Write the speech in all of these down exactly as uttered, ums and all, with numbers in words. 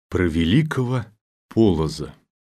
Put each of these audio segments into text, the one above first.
Про великого Полоза.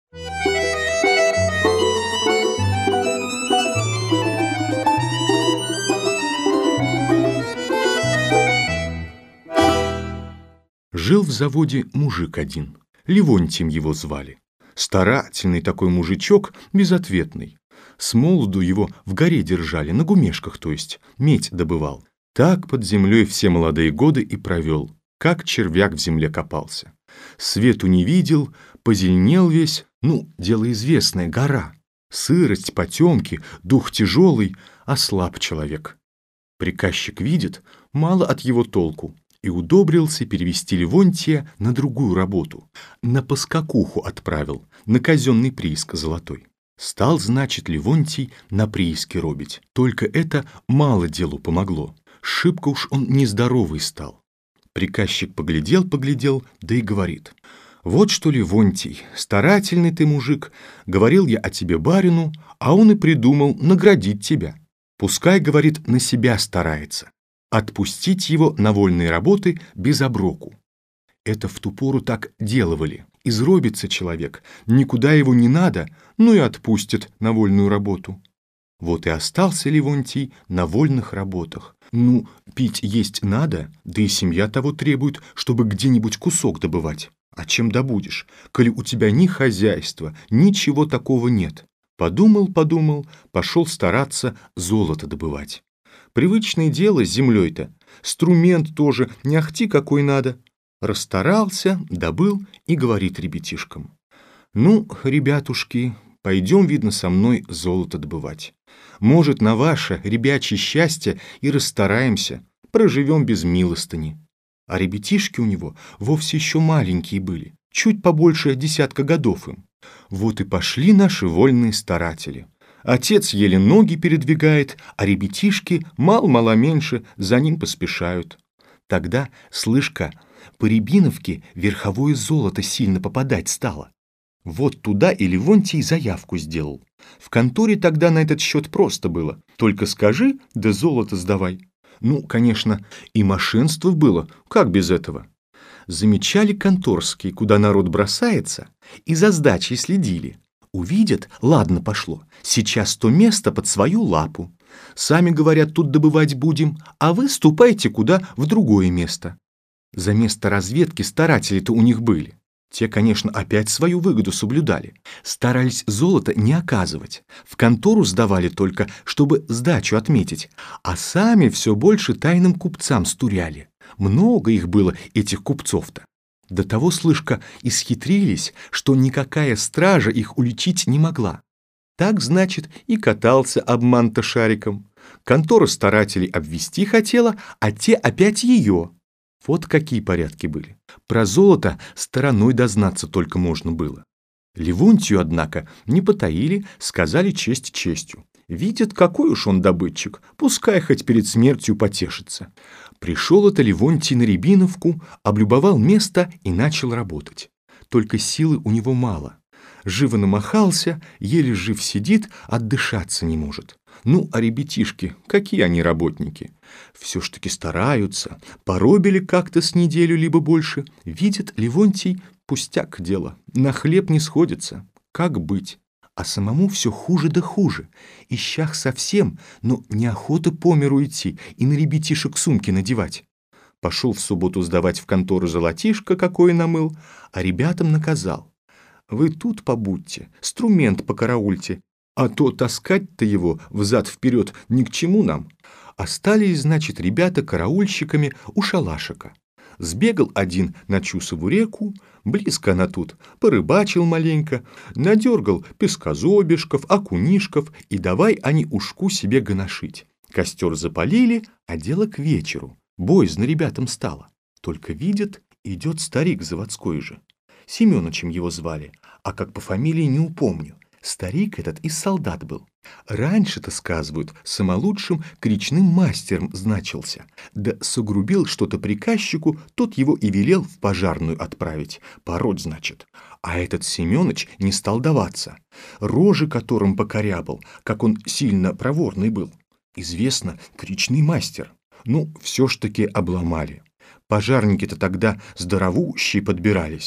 Жил в заводе мужик один, Левонтием его звали. Старательный такой мужичок, безответный. С молоду его в горе держали, на гумешках, то есть, медь добывал. Так под землей все молодые годы и провел, как червяк в земле копался. Свету не видел, позеленел весь, ну, дело известное, гора. Сырость, потемки, дух тяжелый, ослаб человек. Приказчик видит, мало от его толку, и удобрился перевести Левонтия на другую работу. На поскакуху отправил, на казенный прииск золотой. Стал, значит, Левонтий на прииске робить. Только это мало делу помогло. Шибко уж он нездоровый стал. Приказчик поглядел-поглядел, да и говорит: «Вот что, Левонтий, старательный ты мужик, говорил я о тебе барину, а он и придумал наградить тебя. Пускай, говорит, на себя старается, отпустить его на вольные работы без оброку». Это в ту пору так делывали. Изробится человек, никуда его не надо, ну и отпустят на вольную работу. Вот и остался Левонтий на вольных работах. Ну, пить есть надо, да и семья того требует, чтобы где-нибудь кусок добывать. А чем добудешь, коли у тебя ни хозяйства, ничего такого нет? Подумал, подумал, пошел стараться золото добывать. Привычное дело с землей-то, струмент тоже не ахти какой надо. Расстарался, добыл и говорит ребятишкам: «Ну, ребятушки, пойдем, видно, со мной золото добывать. Может, на ваше ребячье счастье и расстараемся, проживем без милостыни». А ребятишки у него вовсе еще маленькие были, чуть побольше десятка годов им. Вот и пошли наши вольные старатели. Отец еле ноги передвигает, а ребятишки мал-мало меньше за ним поспешают. Тогда, слышь-ка, по Рябиновке верховое золото сильно попадать стало. Вот туда и Левонтий заявку сделал. В конторе тогда на этот счет просто было. Только скажи, да золото сдавай. Ну, конечно, и мошенство было, как без этого. Замечали конторские, куда народ бросается, и за сдачей следили. Увидят, ладно пошло, сейчас то место под свою лапу. Сами, говорят, тут добывать будем, а вы ступайте куда в другое место. За место разведки старатели-то у них были. Те, конечно, опять свою выгоду соблюдали. Старались золото не оказывать. В контору сдавали только, чтобы сдачу отметить. А сами все больше тайным купцам стуряли. Много их было, этих купцов-то. До того, слышка, исхитрились, что никакая стража их уличить не могла. Так, значит, и катался обман-то шариком. Контора старателей обвести хотела, а те опять ее. Вот какие порядки были. Про золото стороной дознаться только можно было. Левонтию, однако, не потаили, сказали честь честью. Видят, какой уж он добытчик, пускай хоть перед смертью потешится. Пришел это Левонтий на Рябиновку, облюбовал место и начал работать. Только силы у него мало. Живо намахался, еле жив сидит, отдышаться не может. Ну, а ребятишки, какие они работники? Все ж таки стараются, поробили как-то с неделю либо больше. Видит Левонтий, пустяк дело, на хлеб не сходится. Как быть? А самому все хуже да хуже. Ищах совсем, но неохота по миру идти и на ребятишек сумки надевать. Пошел в субботу сдавать в контору золотишко, какое намыл, а ребятам наказал: «Вы тут побудьте, струмент покараульте, а то таскать-то его взад-вперед ни к чему нам». Остались, значит, ребята караульщиками у шалашика. Сбегал один на Чусову реку, близко она тут, порыбачил маленько, надергал пескозобишков, окунишков, и давай они ушку себе гоношить. Костер запалили, а дело к вечеру. Боязно ребятам стало. Только видят, идет старик заводской же. Семёнычем его звали, а как по фамилии не упомню. Старик этот из солдат был. Раньше-то, сказывают, самолучшим кричным мастером значился. Да согрубил что-то приказчику, тот его и велел в пожарную отправить. Пороть, значит. А этот Семёныч не стал даваться. Рожи которым покорябал, как он сильно проворный был. Известно, кричный мастер. Ну, все ж таки обломали. Пожарники-то тогда здоровущие подбирались.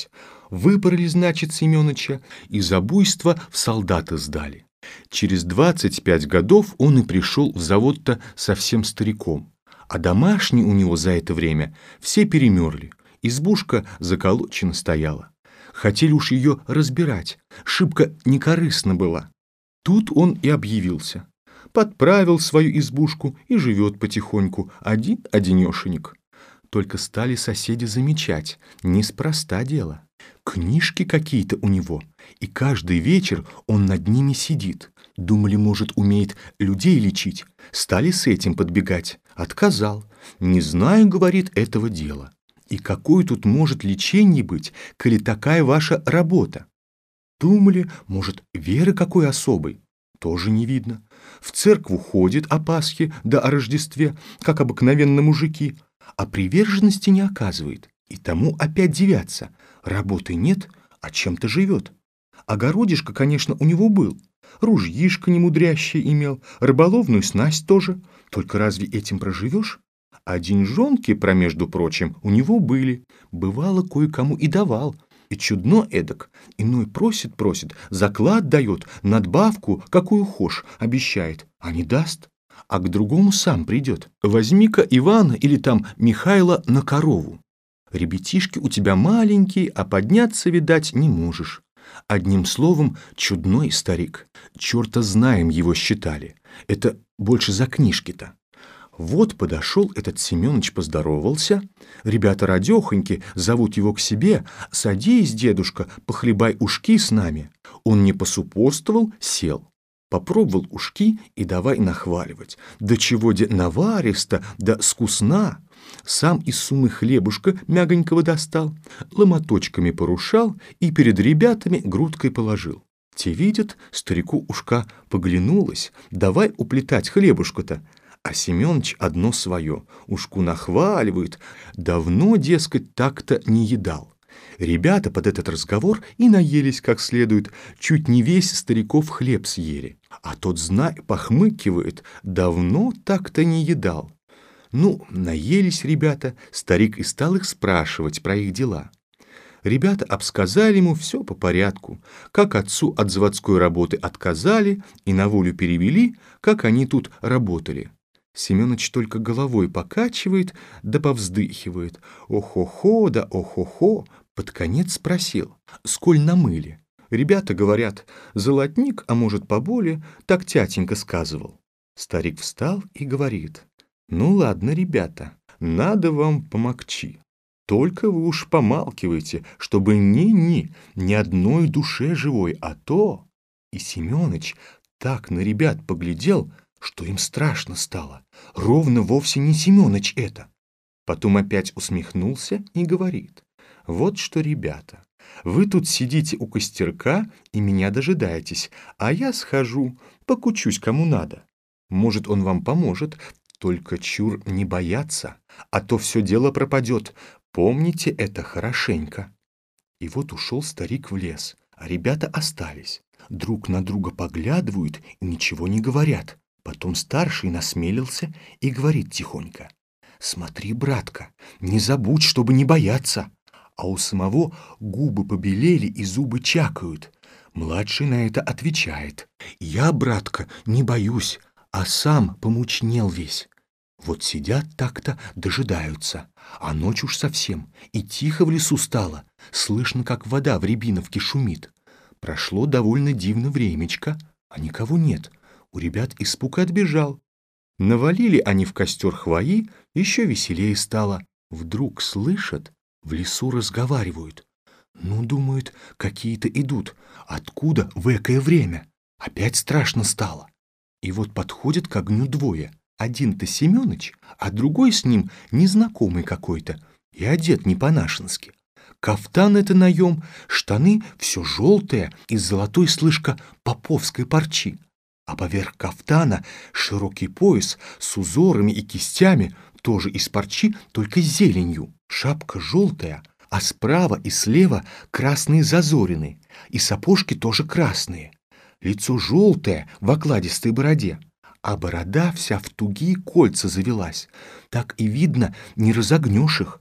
Выпороли, значит, Семёныча, и за буйство в солдаты сдали. Через двадцать пять годов он и пришел в завод-то совсем стариком, а домашние у него за это время все перемерли, избушка заколочена стояла. Хотели уж ее разбирать, шибко некорыстна была. Тут он и объявился, подправил свою избушку и живет потихоньку, один-одинешенек. Только стали соседи замечать, неспроста дело. Книжки какие-то у него, и каждый вечер он над ними сидит. Думали, может, умеет людей лечить. Стали с этим подбегать. Отказал. Не знаю, говорит, этого дела. И какое тут может лечение быть, коли такая ваша работа? Думали, может, веры какой особой? Тоже не видно. В церкву ходит о Пасхе да о Рождестве, как обыкновенно мужики, а приверженности не оказывает. И тому опять дивятся. Работы нет, а чем-то живет. Огородишко, конечно, у него был. Ружьишко немудрящее имел, рыболовную снасть тоже. Только разве этим проживешь? А деньжонки, промежду прочим, у него были. Бывало, кое-кому и давал. И чудно эдак. Иной просит-просит, заклад дает, надбавку, какую хошь, обещает, а не даст. А к другому сам придет. Возьми-ка Ивана или там Михайла на корову. Ребятишки у тебя маленькие, а подняться, видать, не можешь. Одним словом, чудной старик. Черта знаем его считали. Это больше за книжки-то. Вот подошел этот Семёныч, поздоровался. Ребята радехоньки зовут его к себе. Садись, дедушка, похлебай ушки с нами. Он не посупостовал, сел. Попробовал ушки и давай нахваливать. Да чего де наваристо, да скусна. Сам из сумы хлебушка мягонького достал, ломоточками порушал и перед ребятами грудкой положил. Те видят, старику ушка поглянулось, давай уплетать хлебушка-то. А Семёныч одно свое, ушку нахваливает, давно, дескать, так-то не едал. Ребята под этот разговор и наелись как следует, чуть не весь стариков хлеб съели. А тот, знай, похмыкивает, давно так-то не едал. Ну, наелись ребята, старик и стал их спрашивать про их дела. Ребята обсказали ему все по порядку, как отцу от заводской работы отказали и на волю перевели, как они тут работали. Семёныч только головой покачивает да повздыхивает. Ох-хо-хо, да ох-хо-хо. Под конец спросил, сколь намыли. Ребята говорят, золотник, а может поболее, так тятенька сказывал. Старик встал и говорит, ну ладно, ребята, надо вам помогчи. Только вы уж помалкивайте, чтобы ни-ни, ни одной душе живой, а то... И Семёныч так на ребят поглядел, что им страшно стало. Ровно вовсе не Семёныч это. Потом опять усмехнулся и говорит, вот что, ребята, вы тут сидите у костерка и меня дожидаетесь, а я схожу, покучусь кому надо. Может, он вам поможет, только чур не бояться, а то все дело пропадет. Помните это хорошенько. И вот ушел старик в лес, а ребята остались. Друг на друга поглядывают и ничего не говорят. Потом старший насмелился и говорит тихонько, смотри, братка, не забудь, чтобы не бояться. А у самого губы побелели и зубы чакают. Младший на это отвечает, я, братка, не боюсь, а сам помучнел весь. Вот сидят так-то, дожидаются, а ночь уж совсем, и тихо в лесу стало, слышно, как вода в рябиновке шумит. Прошло довольно дивно времечко, а никого нет. У ребят испуг отбежал. Навалили они в костер хвои, еще веселее стало. Вдруг слышат, в лесу разговаривают. Ну, думают, какие-то идут. Откуда в экое время? Опять страшно стало. И вот подходят к огню двое. Один-то Семёныч, а другой с ним незнакомый какой-то. И одет не по-нашенски. Кафтан это наем, штаны все желтые, из золотой слышка поповской парчи. А поверх кафтана широкий пояс с узорами и кистями, тоже из парчи, только с зеленью. Шапка желтая, а справа и слева красные зазорины, и сапожки тоже красные. Лицо желтое в окладистой бороде, а борода вся в тугие кольца завелась. Так и видно, не разогнешь их.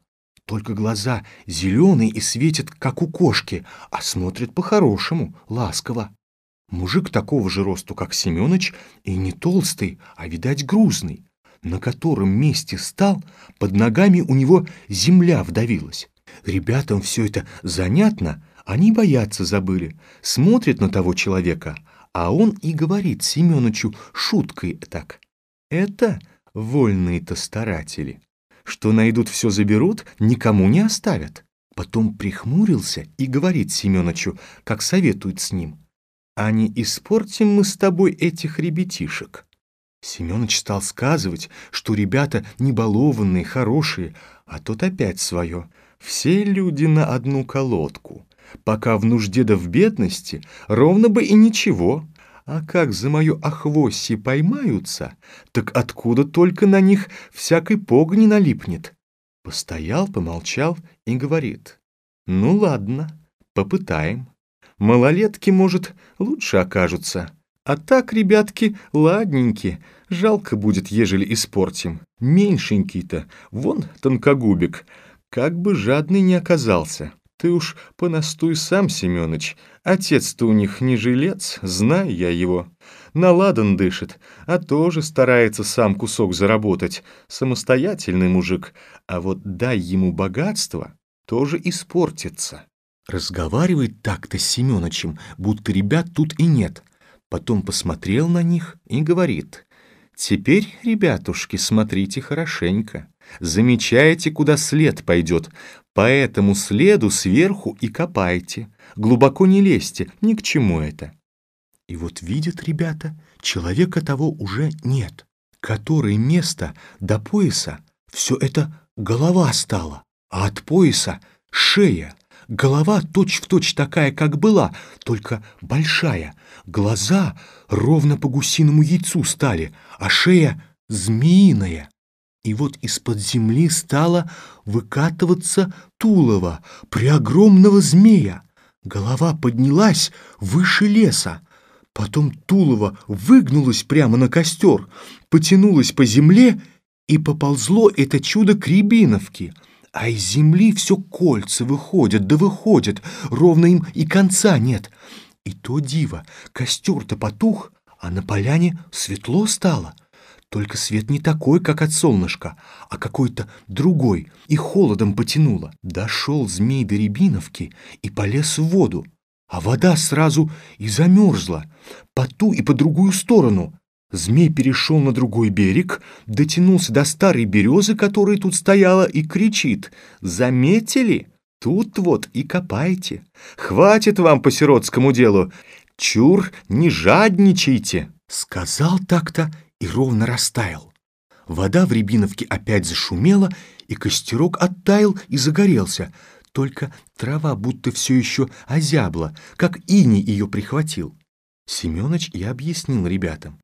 только глаза зеленые и светят, как у кошки, а смотрят по-хорошему, ласково. Мужик такого же росту, как Семёныч, и не толстый, а, видать, грузный. На котором месте стал, под ногами у него земля вдавилась. Ребятам все это занятно, они бояться забыли, смотрят на того человека, а он и говорит Семёнычу шуткой так: «Это вольные-то старатели, что найдут, все заберут, никому не оставят». Потом прихмурился и говорит Семёнычу, как советует с ним: «А не испортим мы с тобой этих ребятишек?» Семёныч стал сказывать, что ребята не балованные, хорошие, а тот опять свое: «Все люди на одну колодку. Пока в нужде да в бедности, ровно бы и ничего. А как за мое охвостье поймаются, так откуда только на них всякой погони налипнет?» Постоял, помолчал и говорит: «Ну ладно, попытаем. Малолетки, может, лучше окажутся. А так, ребятки, ладненькие, жалко будет, ежели испортим. Меньшенький-то, вон тонкогубик, как бы жадный не оказался. Ты уж понастуй сам, Семёныч, отец-то у них не жилец, знаю я его. Наладан дышит, а тоже старается сам кусок заработать, самостоятельный мужик, а вот дай ему богатство, тоже испортится». Разговаривает так-то с Семёнычем, будто ребят тут и нет. Потом посмотрел на них и говорит: «Теперь, ребятушки, смотрите хорошенько. Замечаете, куда след пойдет. По этому следу сверху и копайте. Глубоко не лезьте, ни к чему это». И вот видят ребята, человека того уже нет. Которое место до пояса все это голова стала, а от пояса шея. Голова точь-в-точь такая, как была, только большая. Глаза ровно по гусиному яйцу стали, а шея змеиная. И вот из-под земли стало выкатываться тулово преогромного змея. Голова поднялась выше леса. Потом тулово выгнулось прямо на костер, потянулось по земле, и поползло это чудо к Рябиновке. А из земли все кольца выходят, да выходят, ровно им и конца нет. И то диво, костер-то потух, а на поляне светло стало. Только свет не такой, как от солнышка, а какой-то другой, и холодом потянуло. Дошел змей до Рябиновки и полез в воду, а вода сразу и замерзла по ту и по другую сторону. Змей перешел на другой берег, дотянулся до старой березы, которая тут стояла, и кричит: «Заметили? Тут вот и копайте. Хватит вам по сиротскому делу. Чур, не жадничайте!» Сказал так-то и ровно растаял. Вода в Рябиновке опять зашумела, и костерок оттаял и загорелся. Только трава будто все еще озябла, как иней ее прихватил. Семёныч и объяснил ребятам: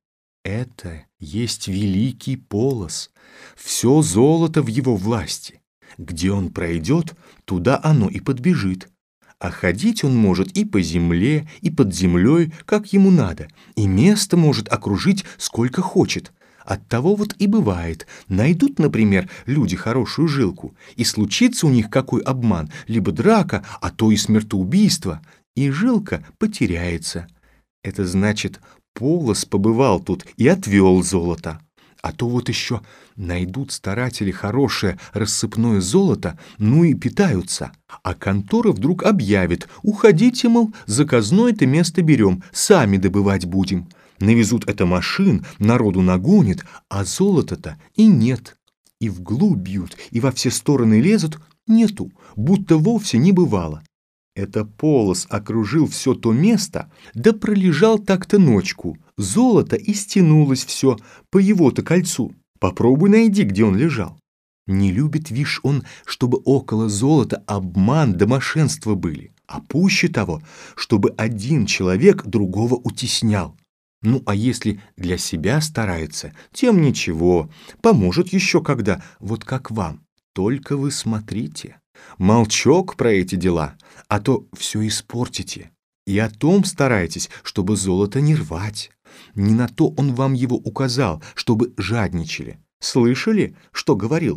это есть великий Полос, все золото в его власти. Где он пройдет, туда оно и подбежит. А ходить он может и по земле, и под землей, как ему надо, и место может окружить сколько хочет. Оттого вот и бывает, найдут, например, люди хорошую жилку, и случится у них какой обман, либо драка, а то и смертоубийство, и жилка потеряется. Это значит, Полос побывал тут и отвел золото. А то вот еще найдут старатели хорошее рассыпное золото, ну и питаются. А контора вдруг объявит: уходите, мол, заказное-то место берем, сами добывать будем. Навезут это машин, народу нагонит, а золота-то и нет. И вглубь бьют, и во все стороны лезут, нету, будто вовсе не бывало. Это Полос окружил все то место, да пролежал так-то ночку. Золото и стянулось все по его-то кольцу. Попробуй найди, где он лежал. Не любит, вишь, он, чтобы около золота обман да мошенство были. А пуще того, чтобы один человек другого утеснял. Ну, а если для себя старается, тем ничего, поможет еще когда, вот как вам. Только вы смотрите, молчок про эти дела, а то все испортите. И о том старайтесь, чтобы золото не рвать. Не на то он вам его указал, чтобы жадничали. Слышали, что говорил-то?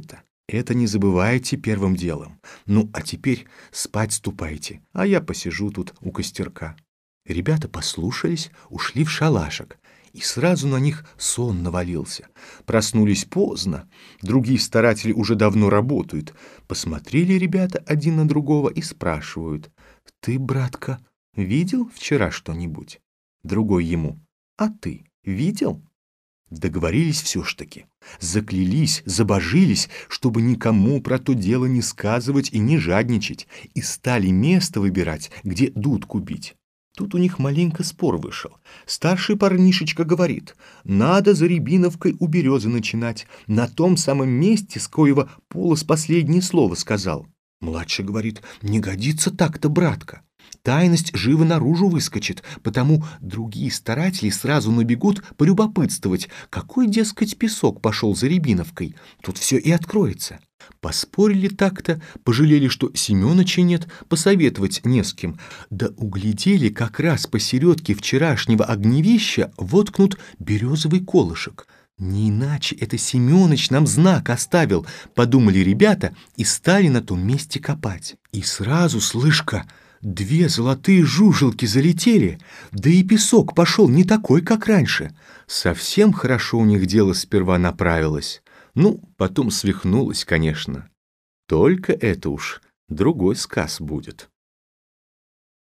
Это не забывайте первым делом. Ну, а теперь спать ступайте, а я посижу тут у костерка». Ребята послушались, ушли в шалашик, и сразу на них сон навалился. Проснулись поздно, другие старатели уже давно работают. Посмотрели ребята один на другого и спрашивают: «Ты, братка, видел вчера что-нибудь?» Другой ему: «А ты видел?» Договорились все ж таки, заклялись, забожились, чтобы никому про то дело не сказывать и не жадничать, и стали место выбирать, где дудку бить. Тут у них маленько спор вышел. Старший парнишечка говорит: «Надо за Рябиновкой у березы начинать, на том самом месте, с коего Полос последнее слово сказал». Младший говорит: «Не годится так-то, братка. Тайность живо наружу выскочит, потому другие старатели сразу набегут полюбопытствовать, какой, дескать, песок пошел за Рябиновкой. Тут все и откроется». Поспорили так-то, пожалели, что Семёныча нет, посоветовать не с кем. Да углядели, как раз посередке вчерашнего огневища воткнут березовый колышек. «Не иначе это Семёныч нам знак оставил», — подумали ребята и стали на том месте копать. И сразу, слышь-ка, две золотые жужелки залетели, да и песок пошел не такой, как раньше. Совсем хорошо у них дело сперва направилось. Ну, потом свихнулось, конечно. Только это уж другой сказ будет.